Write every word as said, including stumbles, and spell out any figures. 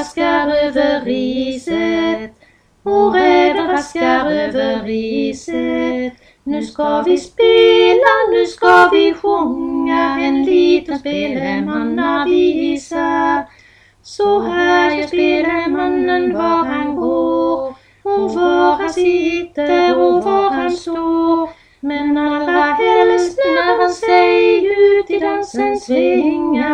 raskar över riset, och räven raskar över riset. Nu ska vi spela, nu ska vi sjunga en liten spelemannavisa. Så här gör spelemannen var han går, och var han sitter och var han står. Men allra helst när han sig ut i dansen svingar,